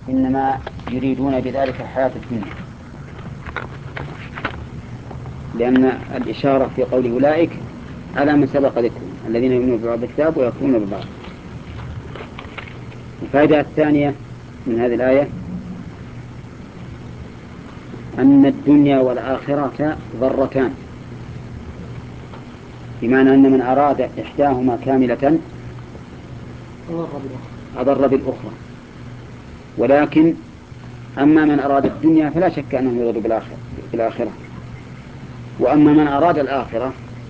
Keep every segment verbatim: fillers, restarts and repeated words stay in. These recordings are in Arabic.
إنما يريدون بذلك الحياة الدنيا، لأن الإشارة في قول أولئك على من سبق ذكرهم الذين يؤمنون ببعض الكتاب ويكفرون ببعض. الفائدة الثانية من هذه الآية أن الدنيا والآخرة ضرتان، بمعنى أن من أراد إحداهما كاملة أضر بالأخرى، ولكن أما من أراد الدنيا فلا شك أنه يضر بالآخرة، وأما من أراد الآخرة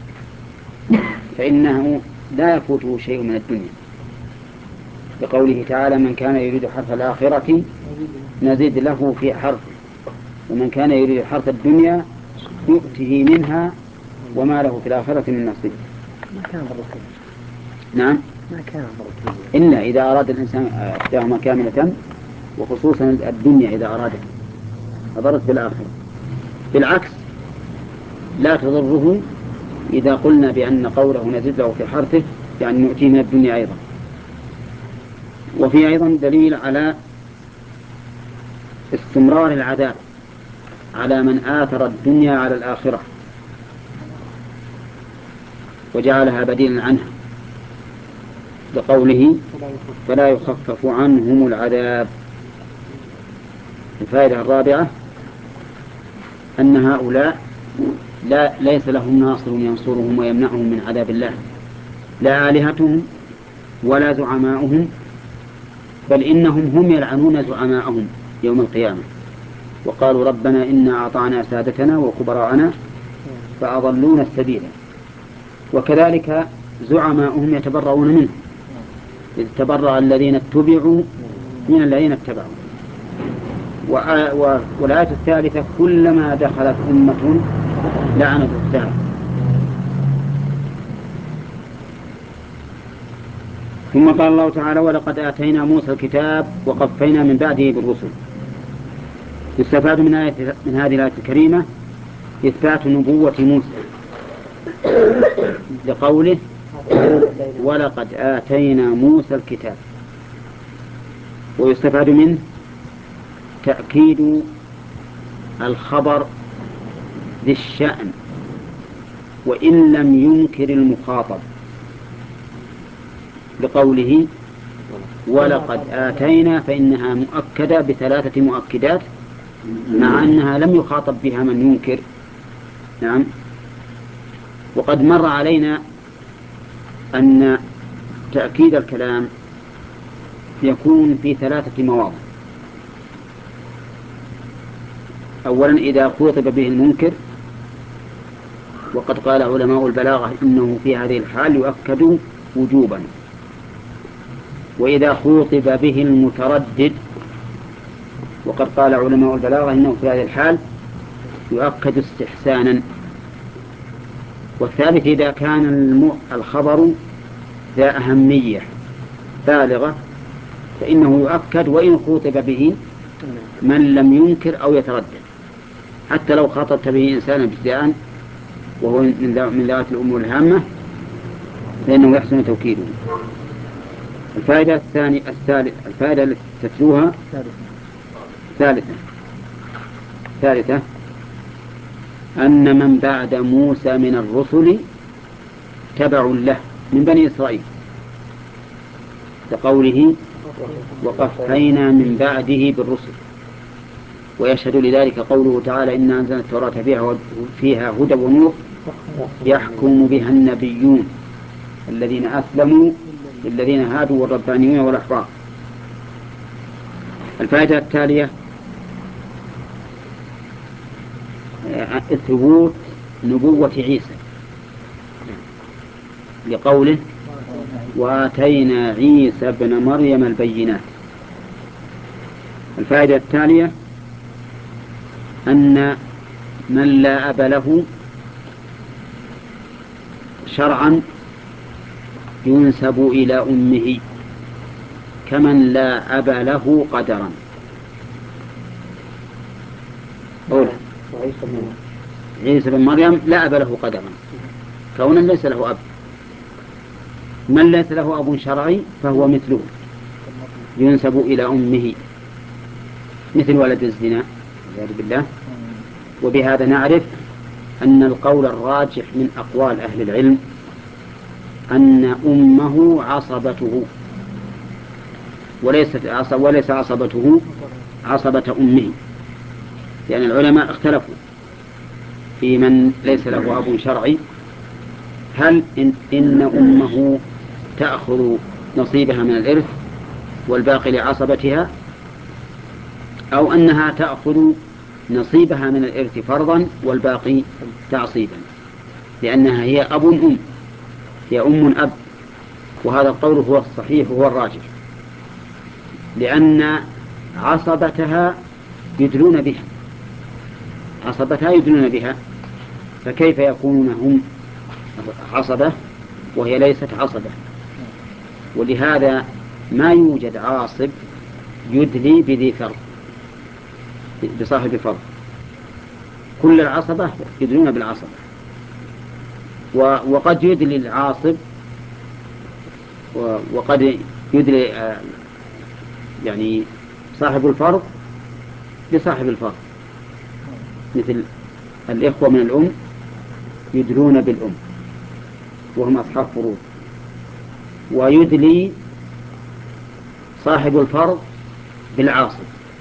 فإنه لا يفوته شيء من الدنيا، بقوله تعالى من كان يريد حرث الآخرة نزيد له في حرثه ومن كان يريد حرث الدنيا يؤته منها وما له في الآخرة من نصيب. ما كان ضروري. نعم ما كان ضروري إلا إذا أراد الإنسان إحداهما كاملة، وخصوصا الدنيا إذا أرادت أضرت بالآخرة. بالعكس لا تضره إذا قلنا بأن قوله نزيد له في حرثه يعني نؤتيه من الدنيا أيضا. وفي أيضا دليل على استمرار العذاب على من آثر الدنيا على الآخرة وجعلها بديلا عنها، بقوله فلا يخفف عنهم العذاب. الفائدة الرابعة أن هؤلاء لا ليس لهم ناصر ينصرهم ويمنعهم من عذاب الله، لا آلهتهم ولا زعماؤهم، بل إنهم هم يلعنون زعماءهم يوم القيامة وقالوا ربنا إنا أعطانا سادتنا وكبراءنا فأضلونا السبيل. وكذلك زعماؤهم يتبرؤون منه، إذ تبرأ الذين اتبعوا من الذين اتبعوا. والآية الثالثة كلما دخلت أمة لعنت أختها. ثم قال الله تعالى ولقد آتينا موسى الكتاب وقفينا من بعده بالرسل. يستفاد من, آية من هذه الآية الكريمة إثبات نبوة موسى لقوله ولقد آتينا موسى الكتاب، ويستفاد منه تأكيد الخبر ذي الشأن وإن لم ينكر المخاطب، لقوله ولقد آتينا فإنها مؤكدة بثلاثة مؤكدات مع أنها لم يخاطب بها من ينكر. نعم. وقد مر علينا أن تأكيد الكلام يكون في ثلاثة مواضع. أولا إذا خوطب به المنكر، وقد قال علماء البلاغة إنه في هذه الحال يؤكد وجوبا. وإذا خوطب به المتردد، وقد قال علماء البلاغة إنه في هذه الحال يؤكد استحسانا. والثالث إذا كان الخبر ذا أهمية بالغة فإنه يؤكد وإن خوطب به من لم ينكر أو يتردد، حتى لو خاطبت به إنسانا ابتداء وهو من ذات الأمور الهامة فإنه يحسن توكيده. الفائدة الثانية الثالثة الفائدة التي تتلوها ثالثة ثالثة أن من بعد موسى من الرسل تبع له من بني إسرائيل، كقوله وقفينا من بعده بالرسل. ويشهد لذلك قوله تعالى إنا أنزلنا التوراة فيها, فيها هدى ونور يحكم بها النبيون الذين أسلموا للذين هادوا والربانيون والأحبار. الفائدة التالية ثبوت نبوة عيسى لقوله وآتينا عيسى ابن مريم البينات. الفائدة التالية أن من لا أب له شرعا ينسب إلى أمه كمن لا أب له قدرا. عيسى بن مريم لا أب له قدرا كونا ليس له أب. من ليس له أب شرعي فهو مثله ينسب إلى أمه مثل ولد الزنا والعياذ بالله. وبهذا نعرف أن القول الراجح من أقوال أهل العلم أن أمه عصبته وليست عصب وليس عصبته عصبة أمه، لأن العلماء اختلفوا في من ليس له أب شرعي، هل إن, إن أمه تأخذ نصيبها من الإرث والباقي لعصبتها، أو أنها تأخذ نصيبها من الإرث فرضا والباقي تعصيبا، لأنها هي أب أم، هي أم أب. وهذا القول هو الصحيح وهو الراجح، لأن عصبتها يدلون بها عصبتها يدلون بها فكيف يكونون هم عصبة وهي ليست عصبة؟ ولهذا ما يوجد عاصب يدلي بذي فرض بصاحب فرض، كل العصبة يدلون بالعصبة. وقد يدلي العاصب وقد يدلي يعني صاحب الفرض بصاحب الفرض، مثل الإخوة من الأم يدلون بالأم وهم أصحاب فروض، ويدلي صاحب الفرض بالعاصب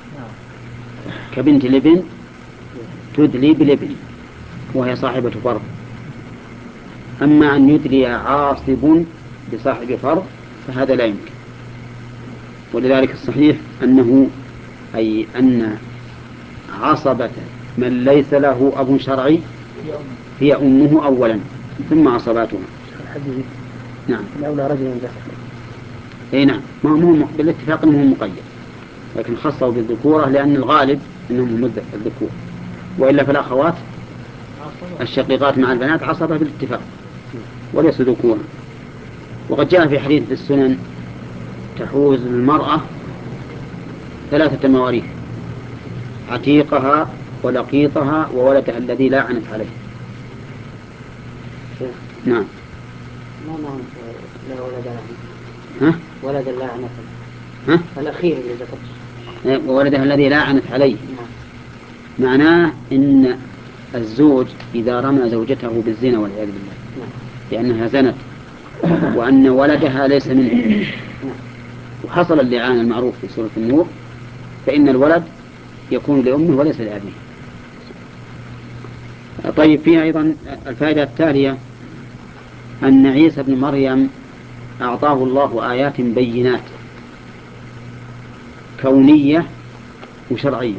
كبنت الابن تدلي بالابن وهي صاحبة فرض. أما أن يدلي عاصب بصاحب فرض فهذا لا يمكن. ولذلك الصحيح أنه أي أن عصبة من ليس له أب شرعي هي أمه أولا ثم عصباتها. نعم. لولا رجل ذكر. أي نعم، ما هم بالاتفاق أنهم مقيد، لكن خصوا بالذكورة لأن الغالب أنهم الذكور، وإلا فالأخوات الشقيقات مع البنات عصبة بالاتفاق وليس ذكورا. وقد جاء في حديث في السنن تحوز المرأة ثلاثة مواريث: عتيقها ولقيطها وولدها الذي لا عنت عليه. نعم. ما معنى لا ولد ها؟ ولد لا عنت ها؟ الأخير اللي ذكرت وولدها الذي لا عنت عليه. معناه إن الزوج إذا رمى زوجته بالزنا والعياذ بالله لأنها زنت وأن ولدها ليس منه وحصل اللعان المعروف في سورة النور، فإن الولد يكون لأمه وليس لأبيه. طيب، فيها أيضا الفائدة التالية أن عيسى بن مريم أعطاه الله آيات بينات كونية وشرعية،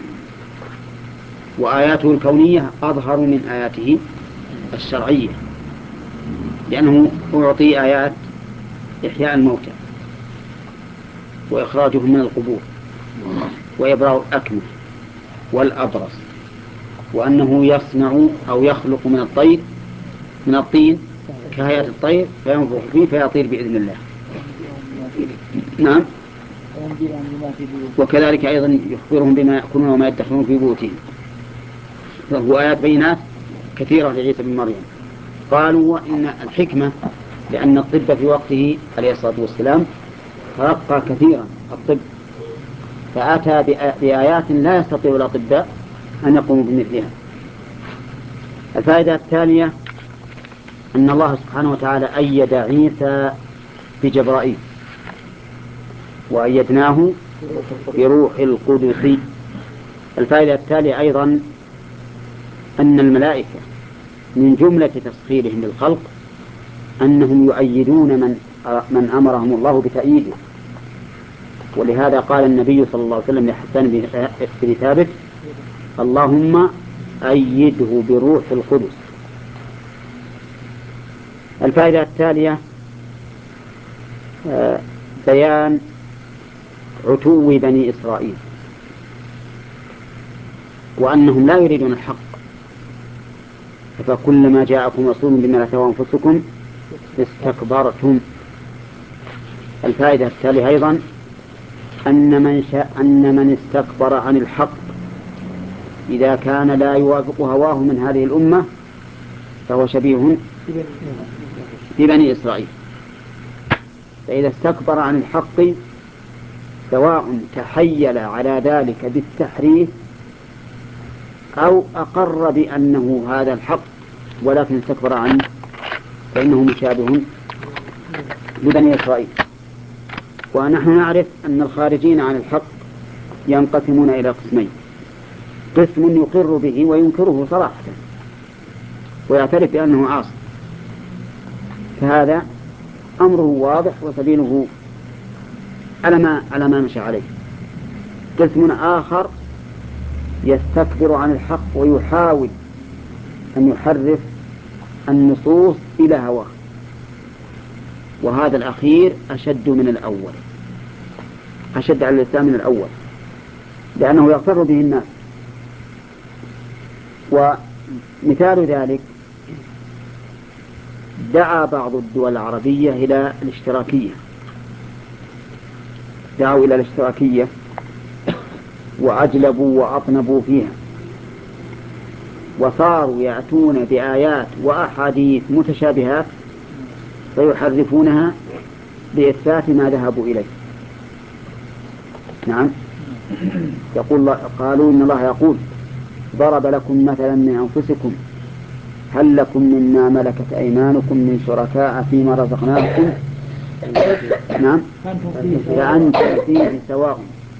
وآياته الكونية أظهر من آياته الشرعية، لأنه أعطي آيات إحياء الموتى وإخراجهم من القبور وإبراء الأكمه والأبرص، وأنه يصنع أو يخلق من الطير من الطين كهيئة الطير فينفخ فيه فيطير بإذن الله. نعم. وكذلك أيضا يخبرهم بما يأكلون وما يدخرون في بيوتهم. وهو آيات بينات كثيرة لعيسى بن مريم. قالوا إن الحكمة لأن الطب في وقته عليه الصلاة والسلام ترقى كثيرا الطب، فأتى بآيات لا يستطيع الأطباء أن يقوموا بمثلها. الفائدة الثانية أن الله سبحانه وتعالى أيد عيسى بجبرائيل وأيدناه بروح القدس. الفائدة التالية أيضا أن الملائكة من جملة تسخيرهم للخلق أنهم يؤيدون من من أمرهم الله بتأييده، ولهذا قال النبي صلى الله عليه وسلم لحسان بن ثابت: اللهم أيده بروح القدس. الفائدة التالية بيان عتو بني إسرائيل وأنهم لا يريدون الحق، فكلما جاءكم رسول بما لا تهوى أنفسكم استكبرتم. الفائدة التالية أيضا أن من شاء أن من استكبر عن الحق إذا كان لا يوافق هواه من هذه الأمة فهو شبيه في بني إسرائيل، فإذا استكبر عن الحق سواء تحيل على ذلك بالتحريف أو أقر بأنه هذا الحق ولكن استكبر عنه فإنه مشابه لبني إسرائيل. ونحن نعرف أن الخارجين عن الحق ينقسمون إلى قسمين: قسم يقر به وينكره صراحة ويعترف بأنه عاصي، فهذا أمره واضح وسبيله على ما على ما مشى عليه. قسم آخر يستكبر عن الحق ويحاول أن يحرف النصوص إلى هواه، وهذا الأخير أشد من الأول، أشد على الإسلام من الأول، لأنه يغتر به الناس. ومثال ذلك دعا بعض الدول العربية إلى الاشتراكية، دعوا إلى الاشتراكية وأجلبوا وأطنبوا فيها، وصاروا يأتون بآيات وأحاديث متشابهات فيحرفونها بإثبات ما ذهبوا إليه. نعم، يقول قالوا إن الله يقول: ضرب لكم مثلا من أنفسكم هل لكم مما ملكت أيمانكم من شركاء فيما رزقناكم نعم فأنتم فيه سواء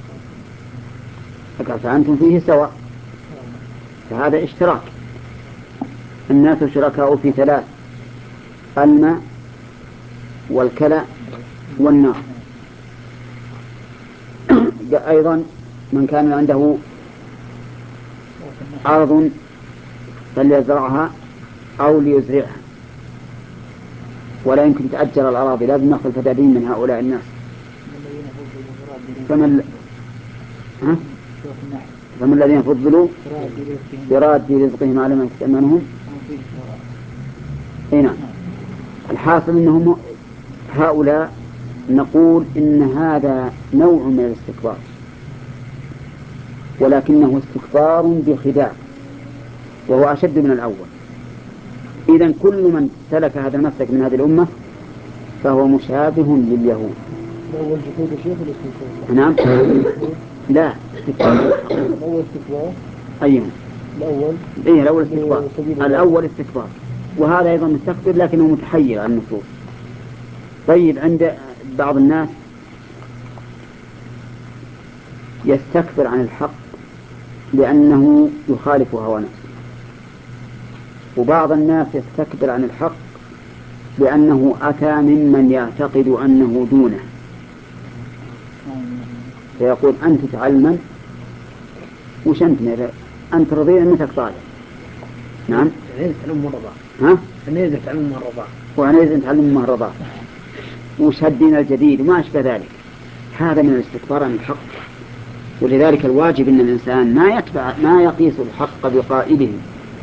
فأنتم فيه سواء. فهذا اشتراك، الناس شركاء في ثلاث: الماء والكلى والنار. أيضا من كان عنده أرض فليزرعها أو ليزرعها، ولا يمكن تأجر الأراضي، لازم نأخذ فتابين من هؤلاء الناس. فمن ها؟ فمن الذين فضلوا براد رزقهم على ما تأمنهم. هنا الحاصل أنهم هؤلاء نقول إن هذا نوع من الاستكبار، ولكنه استكبار بخداع وهو أشد من الأول. إذن كل من سلك هذا المسلك من هذه الأمة فهو مشابه لليهود. الأول جحود الشيخ والاستكبار. نعم لا استكبار. الأول استكبار. أيوه الأول إيه الأول استكبار. الأول استكبار وهذا أيضا مستكبر لكنه متحير عن النصوص. طيب عند بعض الناس يستكبر عن الحق لأنه يخالف هوى نفسه، وبعض الناس يستكبر عن الحق لأنه أتى ممن يعتقد أنه دونه، فيقول: أنت تعلمن وش أنت أنت رضيع أنك طالب. نعم عنيز تعلم مرضى. ها عنيز تعلم مرضى. وعنيز تعلم مرضى وش الدين الجديد وما أشبه ذلك. هذا من الاستكبار عن الحق. ولذلك الواجب أن الإنسان ما يتبع ما يقيس الحق بقائله،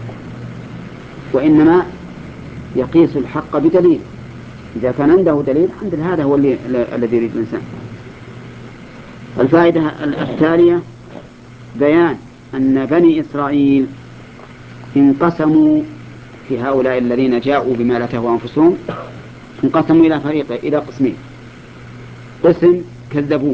وإنما يقيس الحق بدليل. إذا كان عنده دليل الحمد لله، هذا هو الذي يريد الإنسان. الفائدة التالية بيان أن بني إسرائيل انقسموا في هؤلاء الذين جاءوا بما لا تهوى أنفسهم، انقسموا إلى فريق إلى قسمين: قسم كذبوه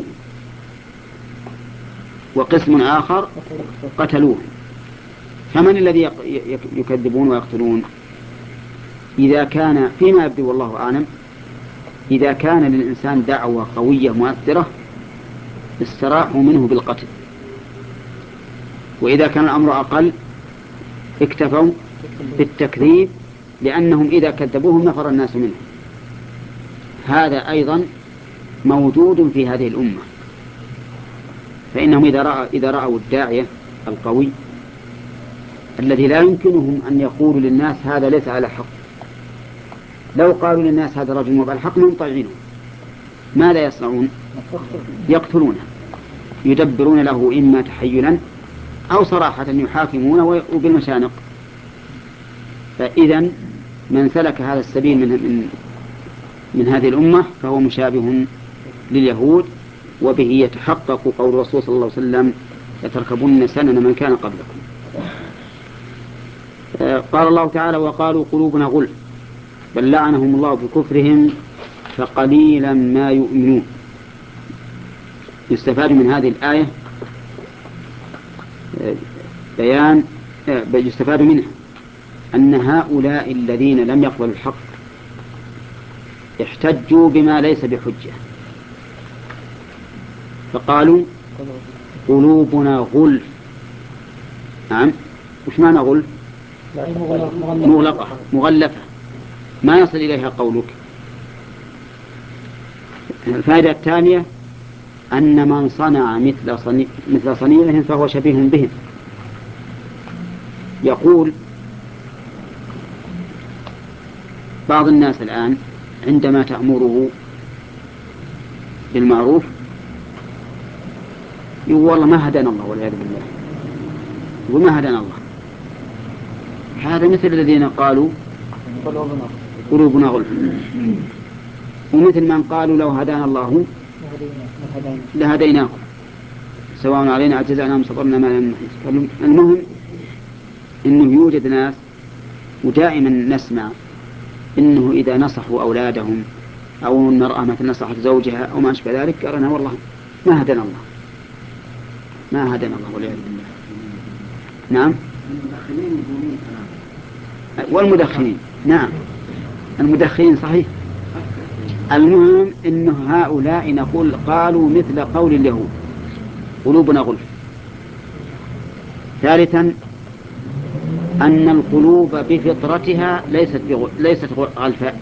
وقسم آخر قتلوه. فمن الذي يكذبون ويقتلون؟ إذا كان فيما يبدو والله أعلم إذا كان للإنسان دعوة قوية مؤثرة استراحوا منه بالقتل، وإذا كان الأمر أقل اكتفوا بالتكذيب لأنهم إذا كذبوهم نفر الناس منهم. هذا أيضا موجود في هذه الأمة، فإنهم إذا رأوا, إذا رأوا الداعية القوي الذي لا يمكنهم أن يقولوا للناس هذا ليس على حق، لو قالوا للناس هذا رجل مو بالحق منطعينه، ماذا يصنعون؟ يقتلونه، يدبرون له إما تحيلا أو صراحة يحاكمونه وبالمشانق. فإذا من سلك هذا السبيل من, من, من هذه الأمة فهو مشابه لليهود، وبه يتحقق قول الرسول صلى الله عليه وسلم: لتركبن سنن من كان قبلكم. قال الله تعالى: وقالوا قلوبنا غلف بل لعنهم الله بكفرهم فقليلا ما يؤمنون. يستفاد من هذه الآية بيان يستفاد منها أن هؤلاء الذين لم يقبلوا الحق احتجوا بما ليس بحجة، فقالوا قلوبنا غلف. نعم، وش معنى غلف؟ مغلقة مغلفة ما يصل إليها قولك. الفائدة الثانية أن من صنع مثل صني... مثل صنيعهم فهو شبيه بهم. يقول بعض الناس الآن عندما تأمره بالمعروف يقول والله ما هدانا الله والعياذ بالله، وما هدانا الله. هذا مثل الذين قالوا قلوبنا غلف، ومثل من قالوا لو هدانا الله لهديناكم سواء علينا أجزعنا صبرنا ما لم نحس. المهم إنه يوجد ناس ودائما نسمع إنه إذا نصحوا أولادهم أو المرأة مثل نصحت زوجها أو ما أشبه ذلك قالنا والله ما هدانا الله ما هدانا الله والعياذ بالله. نعم، والمدخنين. نعم المدخنين صحيح. المهم إنه هؤلاء نقول قالوا مثل قول اليهود قلوبنا غلف. ثالثا أن القلوب بفطرتها ليست ليست غلفاء،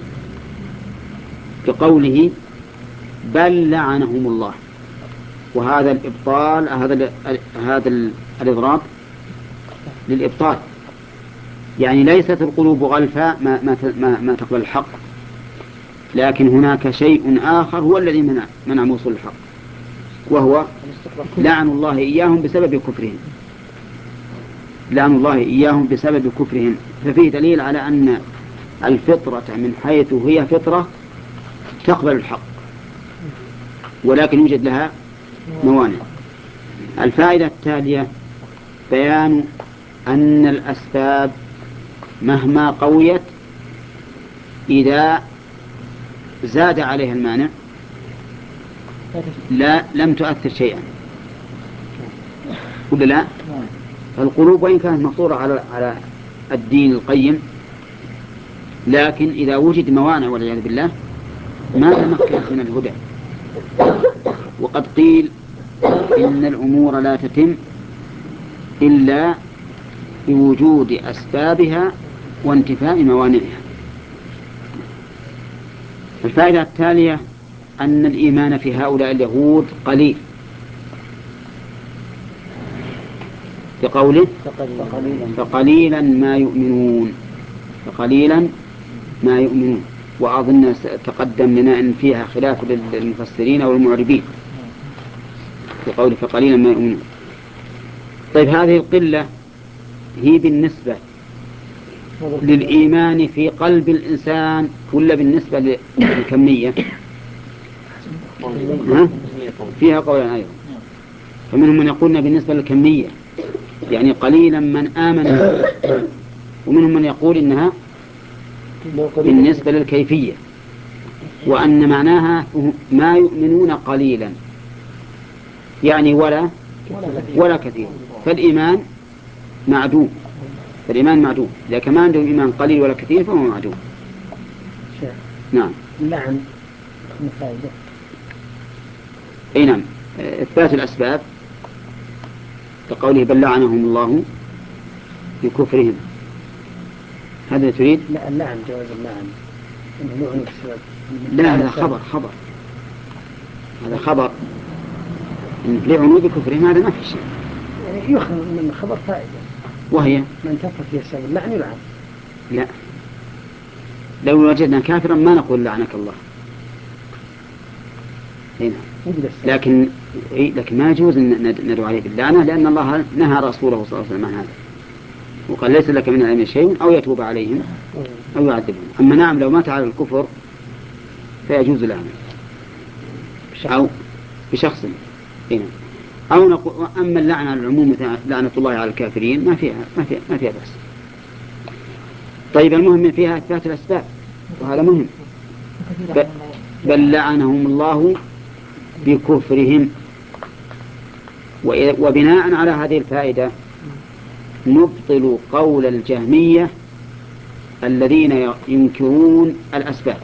كقوله بل لعنهم الله. وهذا الإبطال هذا هذا الإضراب للإبطال، يعني ليست القلوب غلفاء ما, ما, ما, ما تقبل الحق، لكن هناك شيء آخر هو الذي منع منع وصول الحق، وهو لعن الله إياهم بسبب كفرهم لعن الله إياهم بسبب كفرهم. ففيه دليل على أن الفطرة من حيث هي فطرة تقبل الحق، ولكن يوجد لها موانع. الفائدة التالية بيان أن الأسباب مهما قويت إذا زاد عليها المانع لا لم تؤثر شيئا، ولا لا؟ القلوب وإن كانت مفطورة على على الدين القيم، لكن إذا وجد موانع والعياذ بالله ما تمكنت من الهدى. وقد قيل إن الأمور لا تتم إلا بوجود أسبابها وانتفاء موانعها. الفائدة التالية أن الإيمان في هؤلاء اليهود قليل، بقوله فقليلا ما يؤمنون فقليلا ما يؤمنون. وأظن تقدم لنا أن فيها خلاف للمفسرين والمعربين بقوله فقليلا ما يؤمنون. طيب هذه القلة هي بالنسبة للإيمان في قلب الإنسان ولا بالنسبة للكمية؟ فيها قولان أيضا، فمنهم من يقولنا بالنسبة للكمية يعني قليلا من آمن، ومنهم من يقول إنها بالنسبة للكيفية، وأن معناها ما يؤمنون قليلا يعني ولا ولا كثير. فالإيمان معدوم فالإيمان معدوم إذا كمان عندهم إيمان قليل ولا كثير فهو معدوم. نعم. اللعن مفايدة. أي نعم، إثبات الأسباب كقوله بل لعنهم الله بكفرهم. هذا تريد؟ لا اللعن جواز اللعن إنه لعنوا بسبب. لا هذا خبر خبر هذا خبر إن لعنوا بكفرهم هذا ما في شيء، يعني يؤخذ من خبر فائدة وهي من كفر في السبب اللعن يلعن. لا لو وجدنا كافرا ما نقول لعنك الله هنا، لكن لكن ما يجوز أن ندعو عليه باللعنة لأن الله نهى رسوله صلى الله عليه وسلم عن هذا وقال ليس لك من العلم شيء أو يتوب عليهم أو يعذبهم. أما نعم لو مات على الكفر فيجوز لعنه أو بشخص هنا أو نقول. أما اللعنة على العموم لعنة الله على الكافرين ما فيها ما فيها ما فيها بس. طيب المهم فيها إثبات الأسباب وهذا مهم. بل لعنهم الله بكفرهم. وبناء على هذه الفائدة نبطل قول الجهمية الذين ينكرون الأسباب.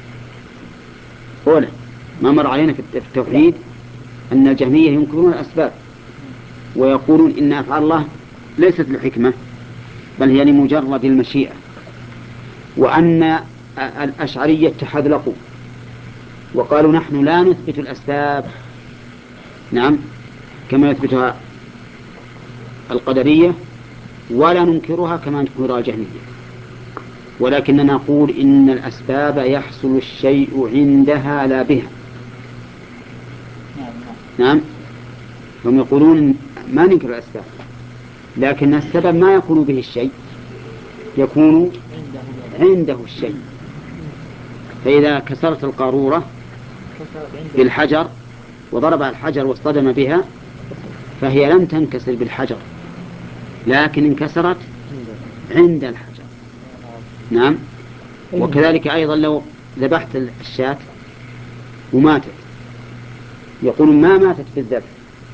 أولا ما مر علينا في التوحيد أن الجهمية ينكرون الأسباب ويقولون إن أفعال الله ليست لحكمة بل هي لمجرد المشيئة، وأن الأشعرية تحذلقوا وقالوا نحن لا نثبت الأسباب، نعم كما يثبتها القدرية، ولا ننكرها كما تنكرها الجهمية، ولكننا نقول إن الأسباب يحصل الشيء عندها لا بها. نعم هم يقولون ما ننكر الأسباب، لكن السبب ما يكون به الشيء، يكون عنده الشيء. فإذا كسرت القارورة بالحجر وضربها الحجر واصطدم بها فهي لم تنكسر بالحجر لكن انكسرت عند الحجر. نعم. وكذلك أيضا لو ذبحت الشاة وماتت يقول ما ماتت في الذبح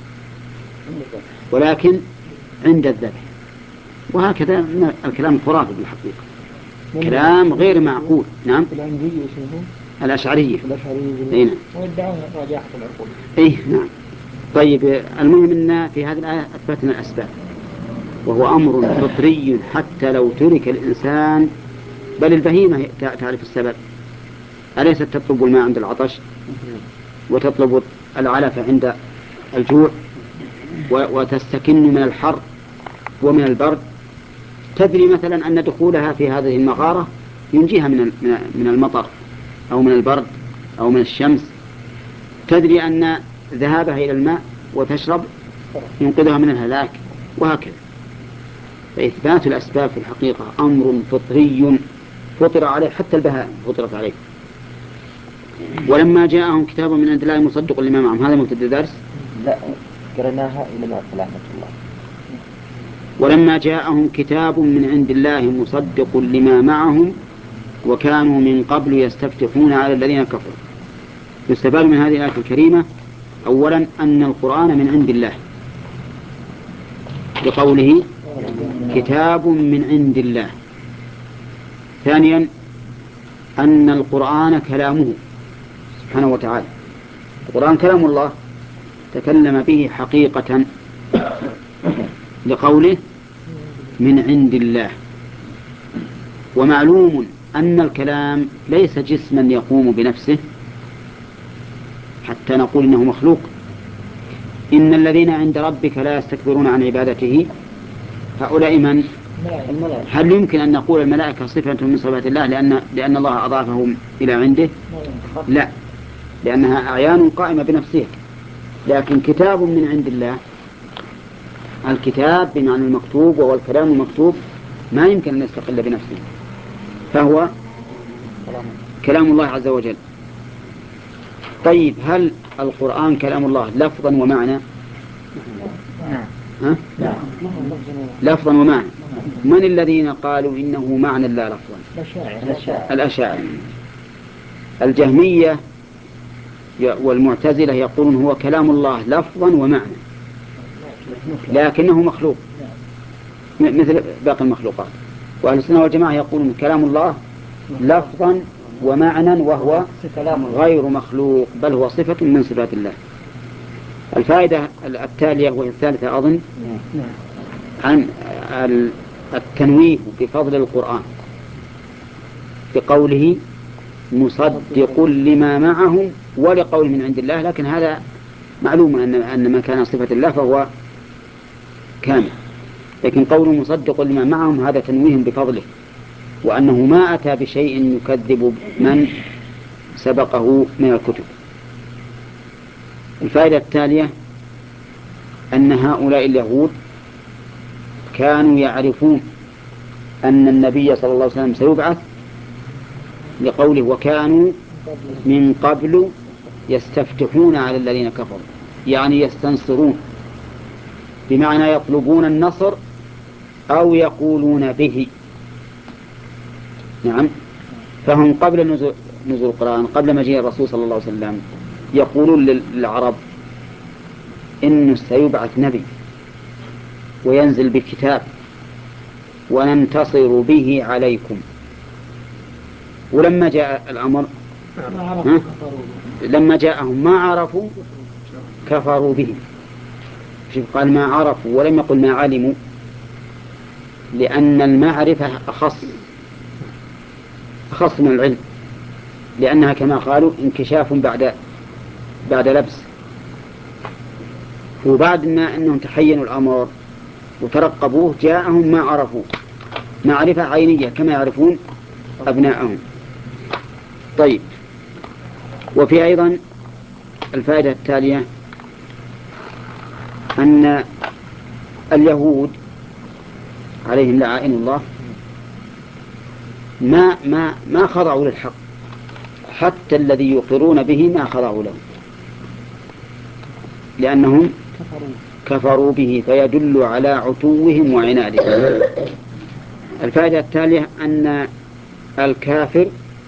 ولكن عند الذبح. وهكذا الكلام خرافي بالحقيقة، كلام غير معقول. نعم الأشعرية أي نعم. أي نعم. طيب المهم أن في هذه الآية أثبتنا الأسباب وهو أمر فطري حتى لو ترك الإنسان، بل البهيمة تعرف السبب، أليست تطلب الماء عند العطش وتطلب العلف عند الجوع وتستكن من الحر ومن البرد؟ تدري مثلا أن دخولها في هذه المغارة ينجيها من من المطر أو من البرد أو من الشمس، تدري أن ذهابها إلى الماء وتشرب ينقذها من الهلاك، وهكذا. فإثبات الأسباب في الحقيقة أمر فطري فطر عليه، حتى البهائم فطرت عليه. ولما جاءهم كتاب من عند الله مصدق لما معهم، هذا مبتدأ درس. لا قرناها إلى ما رحمة الله. ولما جاءهم كتاب من عند الله مصدق لما معهم وكانوا من قبل يستفتحون على الذين كفروا. يستفاد من هذه الآية الكريمة أولا أن القرآن من عند الله بقوله كتاب من عند الله. ثانيا أن القرآن كلامه سبحانه وتعالى، القرآن كلام الله تكلم به حقيقة لقوله من عند الله. ومعلوم أن الكلام ليس جسما يقوم بنفسه حتى نقول إنه مخلوق. إن الذين عند ربك لا يستكبرون عن عبادته هؤلاء من؟ هل يمكن أن نقول الملائكة صفة من صفات الله لأن, لأن الله أضافهم إلى عنده؟ لا، لأنها أعيان قائمة بنفسها. لكن كتاب من عند الله، الكتاب بمعنى المكتوب وهو الكلام المكتوب ما يمكن أن يستقل بنفسه، فهو كلام الله عز وجل. طيب هل القرآن كلام الله لفظا ومعنى؟ ها؟ لفظا ومعنى. من الذين قالوا إنه معنى لا لفظا؟ الأشاعرة. الجهمية والمعتزلة يقولون هو كلام الله لفظا ومعنى لكنه مخلوق مثل باقي المخلوقات. وأهل السنة والجماعة يقولون كلام الله لفظا ومعنى وهو غير مخلوق بل هو صفة من صفات الله. الفائدة التالية وهي الثالثة أظن عن التنويه بفضل القرآن بقوله مصدق لما معهم ولقول من عند الله، لكن هذا معلوم أن أن ما كان صفة الله فهو كامل، لكن قول مصدق لما معهم هذا تنويه بفضله وأنه ما أتى بشيء يكذب من سبقه من الكتب. الفائدة التالية أن هؤلاء اليهود كانوا يعرفون أن النبي صلى الله عليه وسلم سيبعث لقوله وكانوا من قبل يستفتحون على الذين كفروا، يعني يستنصرون، بمعنى يطلبون النصر أو يقولون به. نعم. فهم قبل نزول, نزول القرآن قبل مجيء الرسول صلى الله عليه وسلم يقولون للعرب إنه سيبعث نبي وينزل بكتاب وننتصر به عليكم، ولما جاء الأمر لما جاءهم ما عرفوا كفروا به. قال ما عرفوا ولم يقل ما علموا، لأن المعرفة أخص أخص من العلم، لأنها كما قالوا انكشاف بعد بعد لبس. وبعد ما أنهم تحينوا الأمر وترقبوه جاءهم ما عرفوا معرفة عينية كما يعرفون أبناءهم. طيب، وفي أيضا الفائدة التالية أن اليهود عليهم لعائن الله ما ما ما خضعوا للحق، حتى الذي يقرون به ما خضعوا له، لأنهم كفروا به، فيدل على عتوهم وعنادهم. الفائدة التالية أن الكافر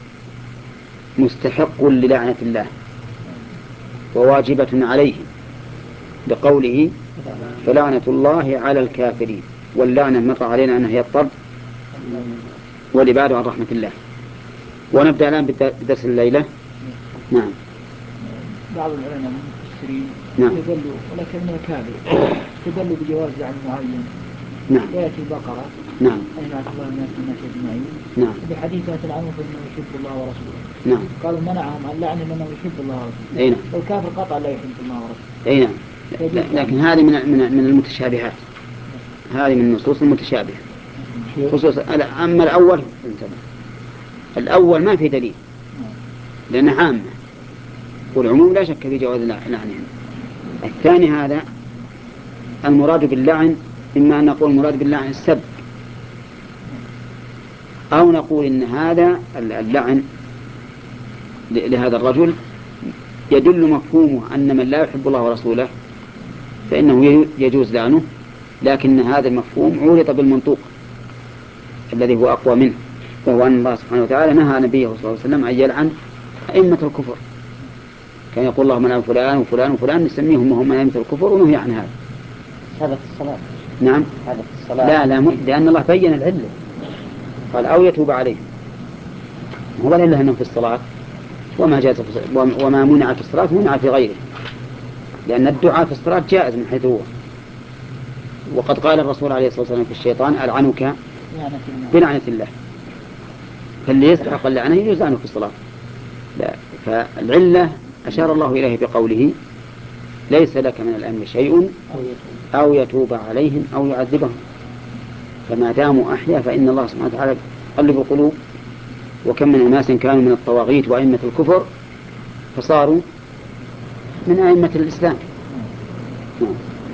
مستحق للعنة الله وواجبة عليه، بقوله فلعنة الله على الكافرين، واللعنة مر علينا أنها هي الطرد والإبعاد عن رحمة الله. ونبدأ الآن بدرس الليلة. نعم. بعض العلماء المفسرين نعم. يدلوا ولكن من الكافر يدلوا بجواز لعن معين. نعم. يأتي البقرة. نعم. أين الله الناس الناس أجمعين. نعم. بحديث العنف إنه يحب الله ورسوله. نعم. قالوا منعهم عن لعنه لأنه يحب الله ورسوله. أي نعم. والكافر قطع لا يحب الله ورسوله. أي نعم. لكن هذه من من من المتشابهات، هذه من النصوص المتشابهة خصوصا. أما الأول الأول ما في دليل لأنه عامة، والعموم لا شك في جواز لعنهم. الثاني هذا المراد باللعن إما أن نقول المراد باللعن السب، أو نقول إن هذا اللعن لهذا الرجل يدل مفهومه أن من لا يحب الله ورسوله فإنه يجوز لعنه، لكن هذا المفهوم عورض بالمنطوق الذي هو أقوى منه، وهو أن الله سبحانه وتعالى نهى نبيه صلى الله عليه وسلم أن يلعن أئمة الكفر. كان يقول الله من فلان وفلان وفلان نسميهم وهم من أئمة الكفر، ونهي عن هذا. هذا في الصلاة. نعم. هذا في الصلاة. لا لا م... لأن الله بين العلة، قال أو يتوب عليه، هو إلا أنه في الصلاة وما جاز وما منع في الصلاة منع في غيره، لأن الدعاء في الصلاة جائز من حيث هو. وقد قال الرسول عليه الصلاة والسلام في الشيطان ألعنك بلعنة الله، فاللي يستحق اللعنة يجوز عنه في الصلاة. لا، فالعلة أشار الله إليه بقوله ليس لك من الأمر شيء أو يتوب عليهم أو يعذبهم، فما داموا أحيا فإن الله سبحانه وتعالى يقلب القلوب. وكم من أناس كانوا من الطواغيت وأئمة الكفر فصاروا من أئمة الإسلام. نعم.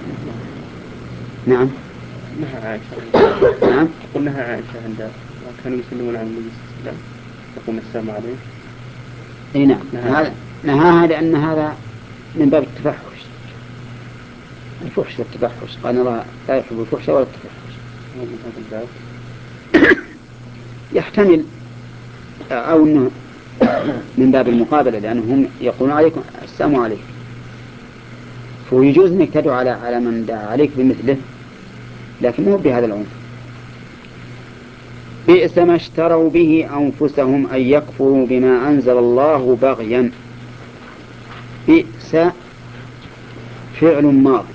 نعم. نهى عائشة. نعم. قل نهى عائشة عند كانوا يسلمون على النبي صلى الله عليه وسلم يقوم السلام عليه. اي نعم. هذا نهاها لأن هذا من باب التفحش، الفحش والتفحش، قال الله لا يحب الفحش ولا التفحش. يحتمل أو أنه من باب المقابلة، لأنهم يقولون عليكم السلام عليكم، فيجوز أنك تدعو على على من دعا عليك بمثله، لكن مو بهذا العنف. بئس ما اشتروا به أنفسهم أن يكفروا بما أنزل الله بغيا. بئس فعل ماضي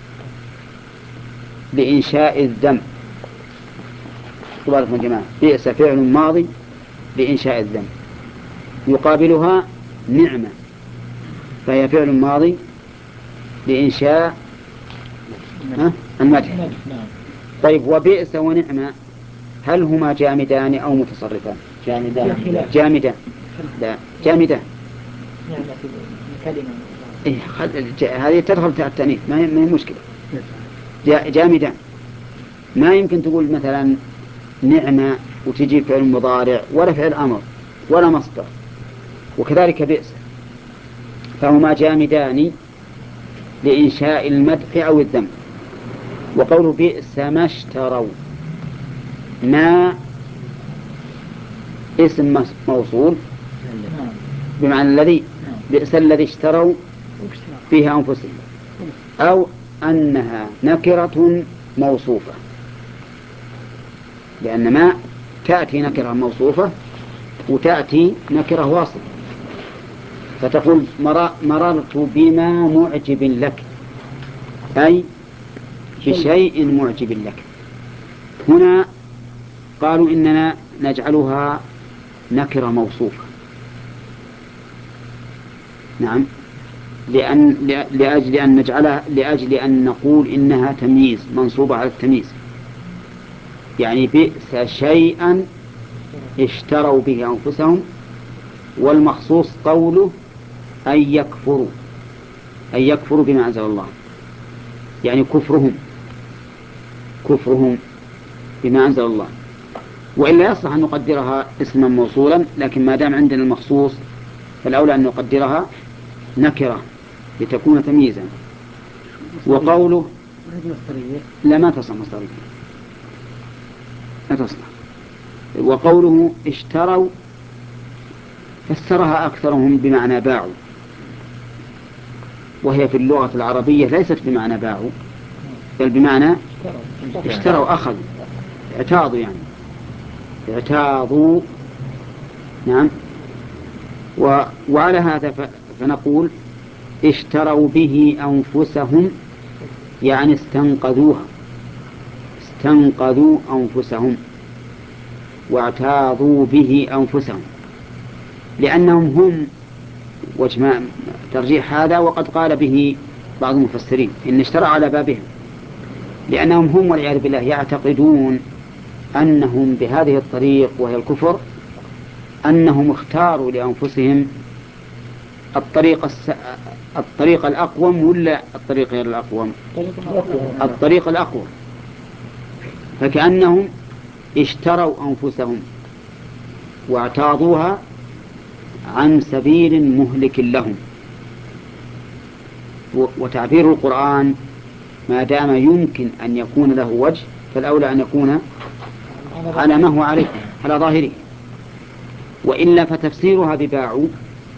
لإنشاء الذنب. طبعا يا جماعة، بئس فعل ماضي لإنشاء الذنب، يقابلها نعمة، فهي فعل ماضي لإنشاء المدح. طيب، وبئس ونعمة هل هما جامدان أو متصرفان؟ جامدان. جامدان. لا، جامدان. كلمة. إيه خل... ج... هذه تدخل تحت التأنيث، ما هي مشكلة. ج... جامدان. ما يمكن تقول مثلا نعمة وتجي فعل مضارع ولا فعل أمر ولا مصدر، وكذلك بئس، فهما جامدان لإنشاء المدح أو الذم. وقول بئس ما اشتروا، ما اسم موصول بمعنى الذي، بئس الذي اشتروا فيها أنفسهم، أو أنها نكرة موصوفة، لأن ما تأتي نكرة موصوفة وتأتي نكرة واصفة، فتقول مررت بما معجب لك، أي بشيء معجب لك. هنا قالوا إننا نجعلها نكرة موصوفة، نعم، لأن لأجل أن نجعلها لأجل أن نقول إنها تمييز منصوبة على التمييز، يعني بئس شيئا اشتروا به أنفسهم، والمخصوص قوله أن يكفروا، أن يكفروا بما أنزل الله، يعني كفرهم كفرهم بما أنزل الله. وإلا يصلح أن نقدرها اسما موصولا، لكن ما دام عندنا المخصوص فالأولى أن نقدرها نكرة لتكون تمييزا. وقوله لا ما تصلح مصدرية، لا تصلح. وقوله اشتروا فسرها أكثرهم بمعنى باعوا، وهي في اللغة العربية ليست بمعنى باعوا، بل بمعنى اشتروا، أخذوا، اعتاضوا، يعني اعتاضوا. نعم. و... وعلى هذا ف... فنقول اشتروا به أنفسهم، يعني استنقذوها، استنقذوا أنفسهم واعتاضوا به أنفسهم، لأنهم هم وجه ترجيح هذا، وقد قال به بعض المفسرين إن اشترى على بابهم، لأنهم هم والعياذ بالله يعتقدون أنهم بهذه الطريق وهي الكفر أنهم اختاروا لأنفسهم الطريق الس... الطريق الأقوم ولا الطريق غير الأقوم؟ الطريق الأقوم، فكأنهم اشتروا أنفسهم واعتاضوها عن سبيل مهلك لهم. وتعبير القرآن ما دام يمكن أن يكون له وجه فالأولى أن يكون على ما هو عليه، على ظاهره، وإلا فتفسيرها بباعوا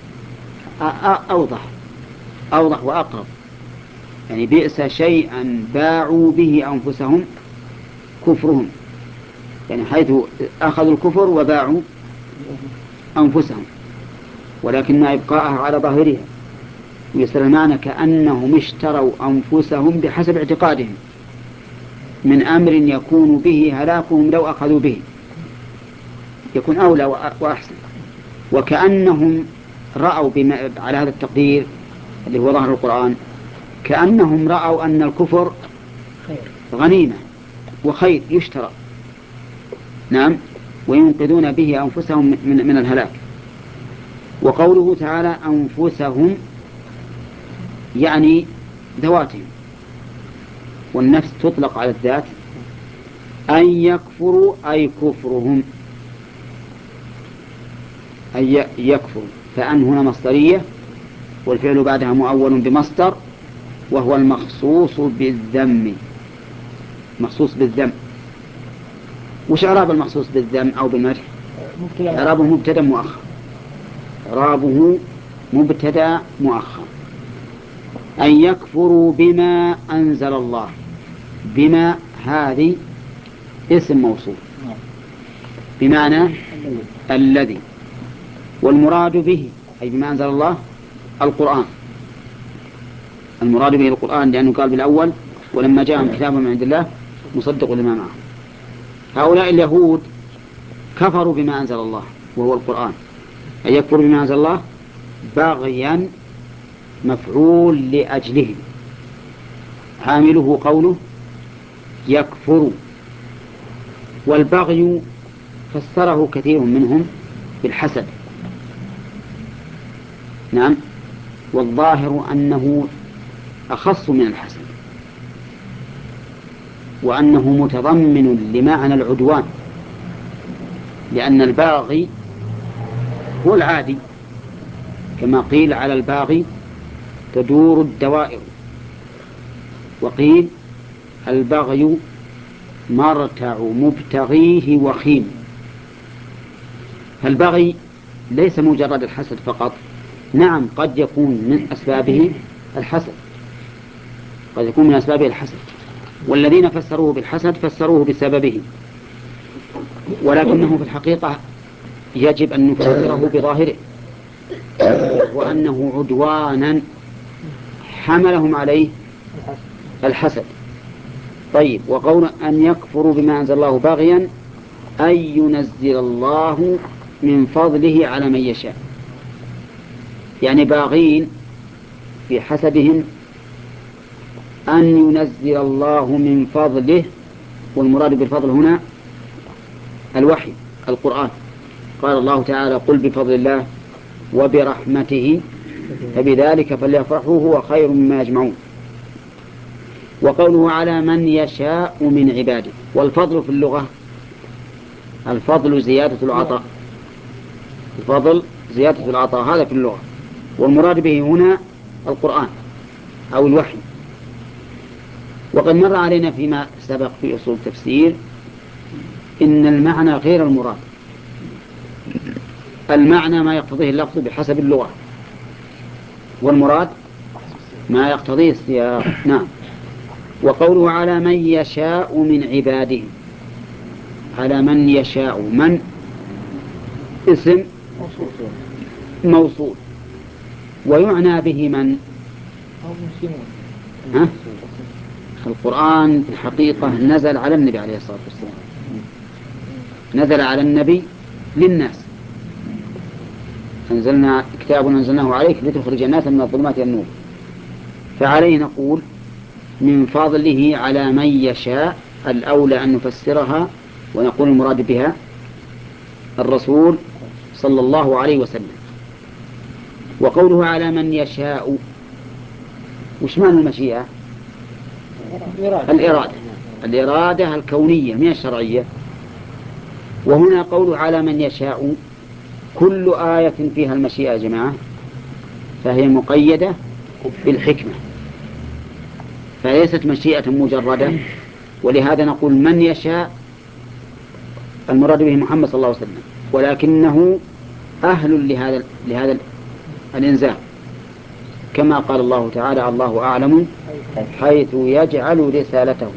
أوضح أوضح وأقرب، يعني بئس شيئا باعوا به أنفسهم كفرهم، يعني حيث أخذوا الكفر وباعوا أنفسهم، ولكن مع إبقائها على ظاهرها ويصير المعنى كأنهم اشتروا أنفسهم بحسب اعتقادهم من أمر يكون به هلاكهم لو أخذوا به، يكون أولى وأحسن. وكأنهم رأوا بما على هذا التقدير اللي هو ظاهر القرآن، كأنهم رأوا أن الكفر غنيمة وخير يشترى، نعم، وينقذون به أنفسهم من, من الهلاك. وقوله تعالى أنفسهم يعني ذواتهم، والنفس تطلق على الذات. أن يكفروا أي كفرهم، أي يكفروا، فأن هنا مصدرية والفعل بعدها مؤول بمصدر، وهو المخصوص بالذم، مخصوص بالذم. وش إعراب المخصوص بالذم أو بالمدح؟ إعرابه مبتدأ مؤخر، إعرابه مبتدأ مؤخر. أن يكفروا بما أنزل الله، بما هذه اسم موصول بمعنى الذي، والمراد به أي بما أنزل الله القرآن، المراد به القرآن، لأنه قال بالأول ولما جاءهم كتاب من عند الله مصدق لما معه. هؤلاء اليهود كفروا بما أنزل الله وهو القرآن، أي يكفر بما أنزل الله بغيا مفعول لأجله، عامله قوله يكفر. والبغي فسره كثير منهم بالحسد، نعم، والظاهر أنه أخص من الحسد، وأنه متضمن لمعنى العدوان، لأن الباغي هو العادي، كما قيل على الباغي تدور الدوائر، وقيل البغي مرتع مبتغيه وخيم. فالبغي ليس مجرد الحسد فقط، نعم قد يكون من أسبابه الحسد، قد يكون من أسبابه الحسد، والذين فسروه بالحسد فسروه بسببه، ولكنه في الحقيقة يجب أن نفسره بظاهره، وأنه عدوانا حملهم عليه الحسد. طيب، وقول أن يكفروا بما أنزل الله باغيا أن ينزل الله من فضله على من يشاء، يعني باغين في حسدهم أن ينزل الله من فضله، والمراد بالفضل هنا الوحي القرآن. قال الله تعالى قل بفضل الله وبرحمته فبذلك فليفرحوا هو خير مما يجمعون. وقوله على من يشاء من عباده، والفضل في اللغة الفضل زيادة العطاء، الفضل زيادة العطاء هذا في اللغة، والمراد به هنا القرآن أو الوحي. وقد مر علينا فيما سبق في أصول التفسير إن المعنى غير المراد، المعنى ما يقتضيه اللفظ بحسب اللغة، والمراد ما يقتضيه السياق. نعم. وقوله على من يشاء من عباده، على من يشاء، من اسم موصول، ويعنى به من ها؟ القرآن في الحقيقة نزل على النبي عليه الصلاة والسلام، نزل على النبي للناس، أنزلنا كتاب أنزلناه عليك لتخرج الناس من الظلمات إلى النور. فعليه نقول من فضله على من يشاء، الأولى أن نفسرها ونقول المراد بها الرسول صلى الله عليه وسلم. وقوله على من يشاء، وش معنى المشيئة؟ الإرادة، الإرادة الكونية من الشرعية. وهنا قوله على من يشاء، كل آية فيها المشيئة يا جماعة فهي مقيدة بالحكمة، فليست مشيئة مجردة. ولهذا نقول من يشاء المراد به محمد صلى الله عليه وسلم، ولكنه أهل لهذا لهذا الإنزال، كما قال الله تعالى الله أعلم حيث يجعل رسالته.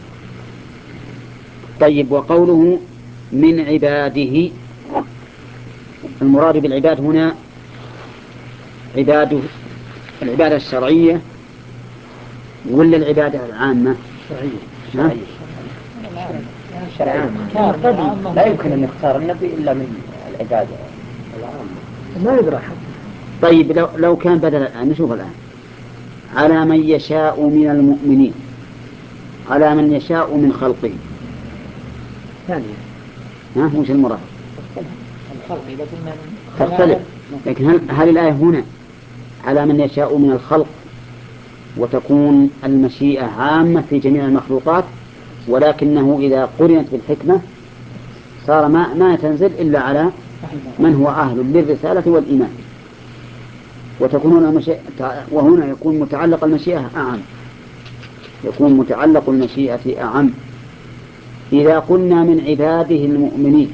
طيب، وقوله من عباده، المراد بالعباد هنا عباده العبادة الشرعية ولا العبادة العامة؟ شرعية شرعية شرعية. لا يمكن أن يختار النبي إلا من العبادة العامة، ما يدرى. طيب، لو, لو كان بدل الآن، نشوف الآن على من يشاء من المؤمنين، على من يشاء من خلقه، ثانية ها وش المراد؟ الخلق إذا قلنا تختلف، لكن هل, هل الآية هنا على من يشاء من الخلق وتكون المشيئة عامة في جميع المخلوقات، ولكنه إذا قرنت بالحكمة صار ما, ما تنزل إلا على من هو أهل للرسالة والإيمان، وتكون المشيئة، وهنا يكون متعلق المشيئة أعم، يكون متعلق المشيئة أعم. إذا قلنا من عباده المؤمنين،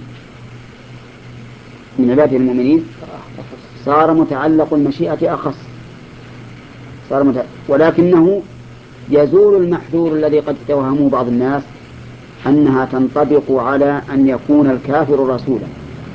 من عباده المؤمنين صار متعلق المشيئة أخص، صار متعلق، ولكنه يزول المحذور الذي قد توهمه بعض الناس أنها تنطبق على أن يكون الكافر رسولا،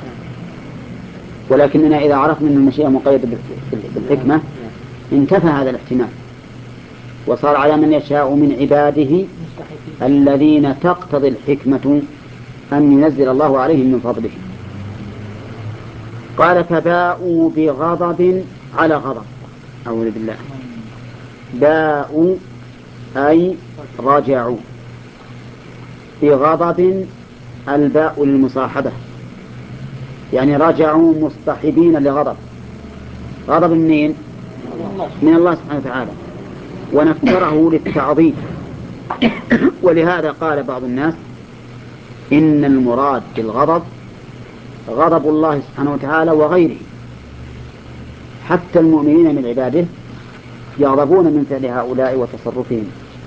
ولكننا إذا عرفنا أن المشيئة مقيدة بالحكمة انتفى هذا الاحتمال، وصار على من يشاء من عباده الذين تقتضي الحكمة أن ينزل الله عليهم من فضله. قال فباءوا بغضب على غضب، أعوذ بالله، باءوا أي رجعوا، بغضب الباء للمصاحبة، يعني رجعوا مصطحبين لغضب، غضب منين؟ من الله سبحانه وتعالى، ونكره للتعظيم. ولهذا قال بعض الناس إن المراد بالغضب غضب الله سبحانه وتعالى وغيره، حتى المؤمنين من عباده يغضبون من فعل هؤلاء وتصرفهم.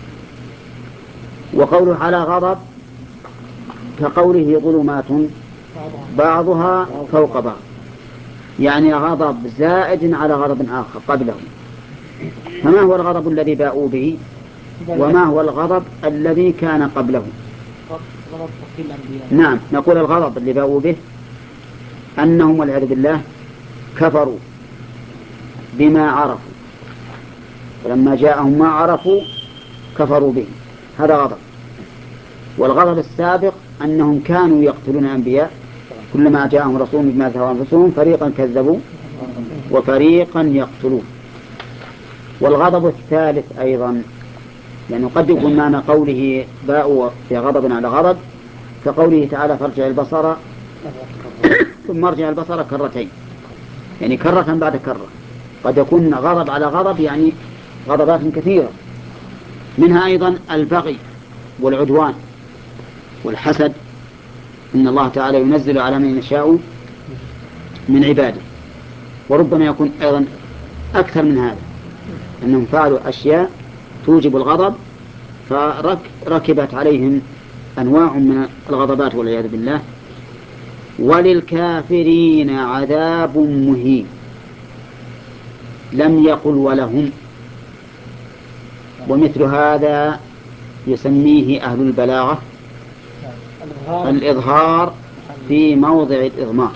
وقوله على غضب كقوله ظلمات بعضها فوق بعض، يعني غضب زائد على غضب آخر قبله. فما هو الغضب الذي باءوا به وما هو الغضب الذي كان قبله؟ نعم، نقول الغضب اللي باءوا به أنهم والعياذ بالله كفروا بما عرفوا، ولما جاءهم ما عرفوا كفروا به، هذا غضب. والغضب السابق أنهم كانوا يقتلون الأنبياء، كلما جاءهم رسول بما تهوى أنفسهم فريقا كذبوا وفريقا يقتلون. والغضب الثالث أيضا يعني قد يكون معنى قوله باءوا في غضب على غضب كقوله تعالى فارجع البصر ثم ارجع البصر كرتين، يعني كرة بعد كرة. قد يكون غضب على غضب يعني غضبات كثيرة، منها أيضا البغي والعدوان والحسد، إن الله تعالى ينزل على من يشاء من عباده. وربما يكون أيضا أكثر من هذا، أنهم فعلوا أشياء توجب الغضب فركبت عليهم أنواع من الغضبات والعياذ بالله. وللكافرين عذاب مهين، لم يقل ولهم، ومثل هذا يسميه أهل البلاغة الإظهار في موضع الإضمار.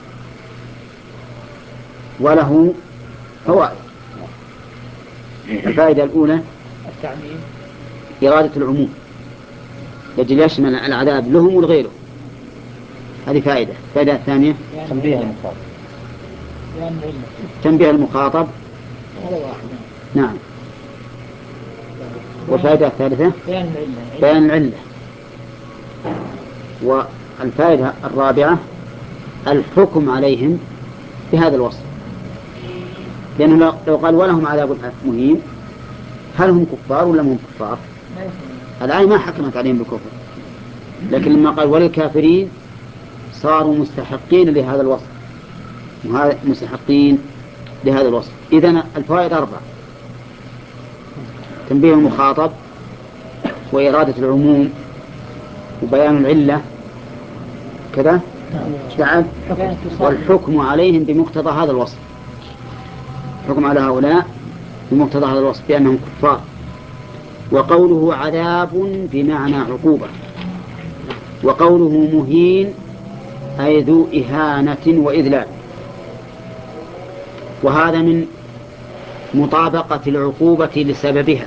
وله فوائد. الفائدة الأولى إرادة العموم يجب يشمل العذاب لهم ولغيرهم، هذه فائدة. الفائدة الثانية تنبيه المخاطب تنبيه المخاطب نعم. والفائدة الثالثة بيان العلة. والفائدة الرابعة الحكم عليهم بهذا الوصف، لأنه لو قال ولهم عذاب مهين هل هم كفار ولا هم كفار؟ الآية ما حكمت عليهم بالكفر، لكن لما قال وللكافرين صاروا مستحقين لهذا الوصف، مستحقين لهذا الوصف. إذن الفوائد أربعة: تنبيه المخاطب وإرادة العموم وبيان العلة كذا تعب، والحكم عليهم بمقتضى هذا الوصف، حكم على هؤلاء بمقتضى هذا الوصف بأنهم كفار. وقوله عذاب بمعنى عقوبة، وقوله مهين أي ذو إهانة وإذلال، وهذا من مطابقة العقوبة لسببها،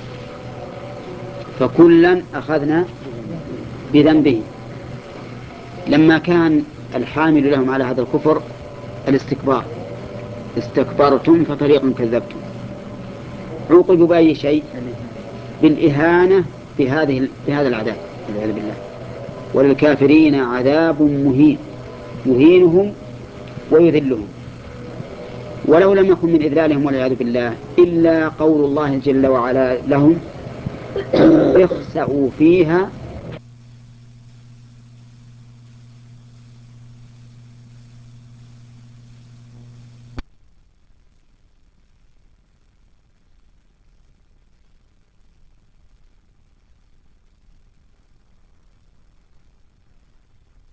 فكلا أخذنا بذنبه. لما كان الحامل لهم على هذا الكفر الاستكبار، استكبرتم ففريقا كذبتم، عوقبوا بأي شيء؟ بالإهانة بهذه بهذا العذاب والعياذ بالله. وللكافرين عذاب مهين يهينهم ويذلهم. ولو لم يكن من إذلالهم والعياذ بالله إلا قول الله جل وعلا لهم اخسأوا فيها